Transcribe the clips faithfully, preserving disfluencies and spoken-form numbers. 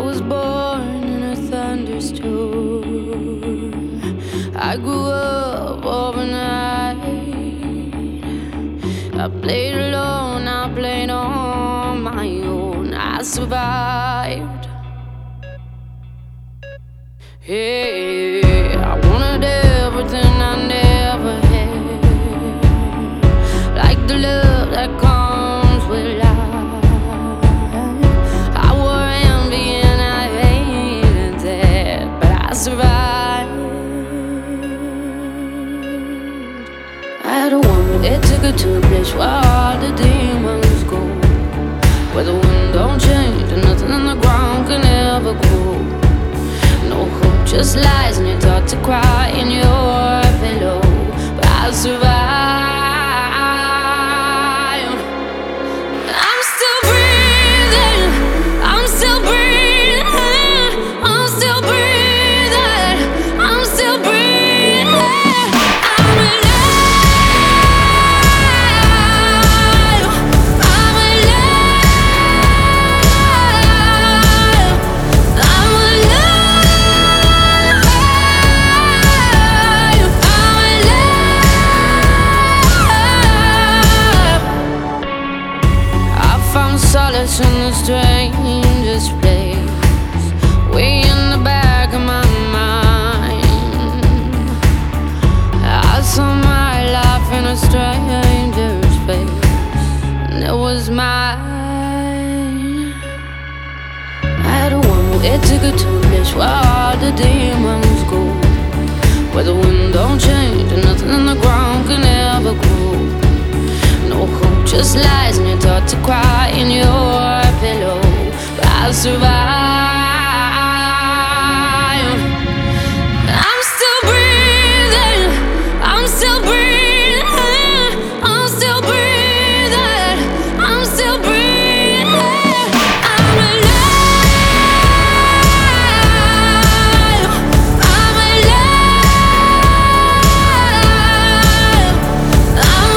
was born in a thunderstorm. I grew up overnight. I played alone, I played on my own. I survived. Hey, I wanted everything I never had, like the love that comes with life. I wore envy and I hated that, but I survived. I had a woman that took her to a place where all the demons go, where the wind don't change and nothing on the ground can ever grow. No hope, just lies, and you're taught to cry in your pillow. But I survive. I'm still breathing. I'm still breathing. I'm still breathing. I'm still breathing. I'm alive. I'm alive. I'm alive. Solace in the strangest place, way in the back of my mind. I saw my life in a stranger's face, and it was mine. I had a woman that took her to a place where all the demons go, where the wind don't change and nothing on the ground can ever grow. No hope, just lies, and you're taught to cry in your pillow. But I survive. I'm still breathing. I'm still breathing. I'm still breathing. I'm still breathing. I'm alive. I'm alive. I'm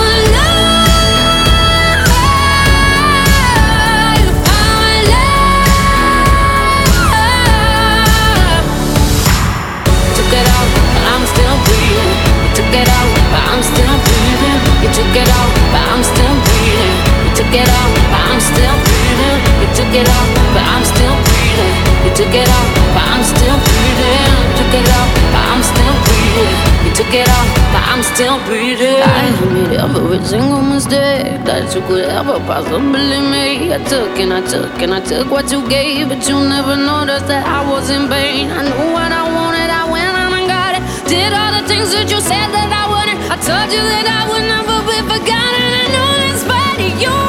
it out, but I'm still breathing. You took it out, but I'm still breathing. You took it out, but I'm still breathing. You took it out, but I'm still breathing. You took it out, but I'm still breathing. You took it out, but I'm still breathing. You took it out, but I'm still breathing. I made every single mistake that you could ever possibly make. I took and I took and I took what you gave, but you never noticed that I was in pain. I knew what I wanted, I went and I got it. Did all the things that you said that I wouldn't. I told you that I would never be forgotten. I know that's part of you.